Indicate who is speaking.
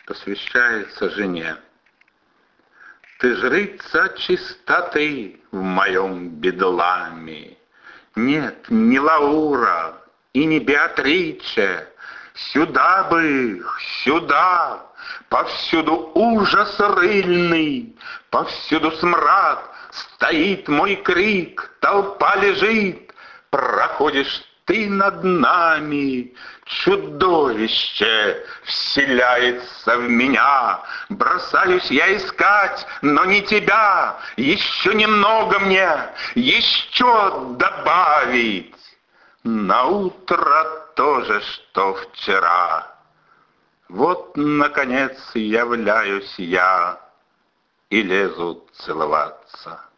Speaker 1: Посвящается жене. Ты жрица чистоты в моем бедламе. Нет, не Лаура и не Беатриче. Сюда бы, сюда. Повсюду ужас рыльный, повсюду смрад. Стоит мой крик, толпа лежит. Проходишь ты над нами, чудовище вселяется в меня. Бросаюсь я искать, но не тебя. Еще немного мне, еще добавить. На утро то же, что вчера. Вот, наконец, являюсь я и лезу целоваться.